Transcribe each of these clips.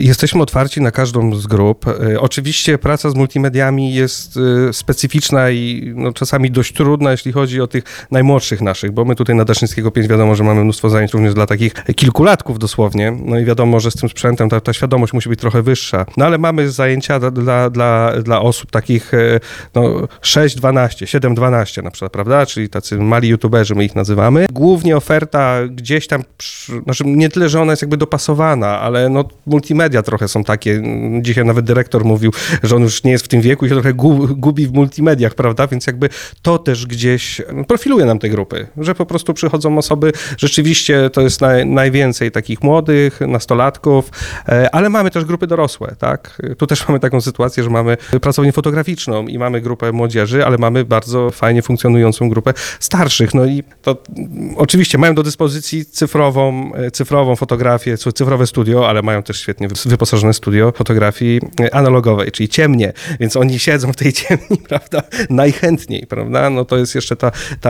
Jesteśmy otwarci na każdą z grup. Oczywiście praca z multimediami jest specyficzna i czasami dość trudna, jeśli chodzi o tych najmłodszych naszych, bo my tutaj na Daszyńskiego 5 wiadomo, że mamy mnóstwo zajęć również dla takich kilkulatków dosłownie. No i wiadomo, że z tym sprzętem ta świadomość musi być trochę wyższa. No ale mamy zajęcia dla osób takich 6-12, 7-12 na przykład, prawda? Czyli tacy mali youtuberzy, my ich nazywamy. Głównie oferta gdzieś tam, nie tyle, że ona jest jakby dopasowana, ale multimedia trochę są takie. Dzisiaj nawet dyrektor mówił, że on już nie jest w tym wieku i się trochę gubi w multimediach, prawda? Więc jakby to też gdzieś profiluje nam te grupy, że po prostu przychodzą osoby, rzeczywiście to jest najwięcej takich młodych, nastolatków, ale mamy też grupy dorosłe, tak? Tu też mamy taką sytuację, że mamy pracownię fotograficzną i mamy grupę młodzieży, ale mamy bardzo fajnie funkcjonującą grupę starszych. No i to oczywiście mają do dyspozycji cyfrową fotografię, cyfrowe studio, ale mają też świetnie wyposażone studio fotografii analogowej, czyli ciemnie, więc oni siedzą w tej ciemni, prawda, najchętniej, prawda, no to jest jeszcze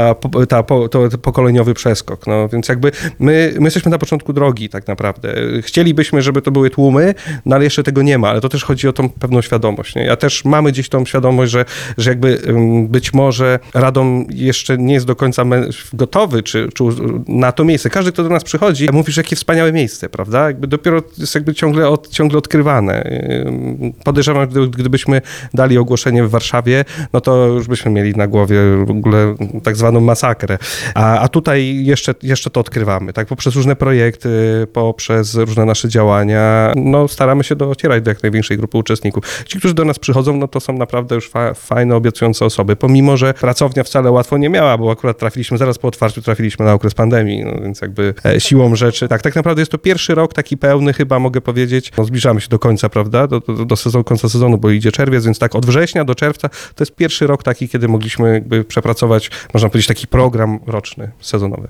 to pokoleniowy przeskok, no więc jakby my jesteśmy na początku drogi tak naprawdę. Chcielibyśmy, żeby to były tłumy, no ale jeszcze tego nie ma, ale to też chodzi o tą pewną świadomość, nie? Ja też mamy gdzieś tą świadomość, że jakby być może Radom jeszcze nie jest do końca gotowy, czy na to miejsce. Każdy, kto do nas przychodzi, mówi, że jakie wspaniałe miejsce, prawda? Jakby dopiero jest jakby ciągle odkrywane. Podejrzewam, że gdybyśmy dali ogłoszenie w Warszawie, no to już byśmy mieli na głowie w ogóle tak zwaną masakrę. A tutaj jeszcze to odkrywamy, tak? Poprzez różne projekty, poprzez różne nasze działania, no staramy się docierać do jak największej grupy uczestników. Ci, którzy do nas przychodzą, no to są naprawdę już fajne, obiecujące osoby, pomimo, że pracownia wcale łatwo nie miała, bo akurat zaraz po otwarciu trafiliśmy na okres pandemii, no więc jakby siłą rzeczy, tak naprawdę jest to pierwszy rok taki pełny, chyba mogę powiedzieć, zbliżamy się do końca, prawda, do końca sezonu, bo idzie czerwiec, więc tak od września do czerwca to jest pierwszy rok taki, kiedy mogliśmy jakby przepracować, można powiedzieć, taki program roczny, sezonowy.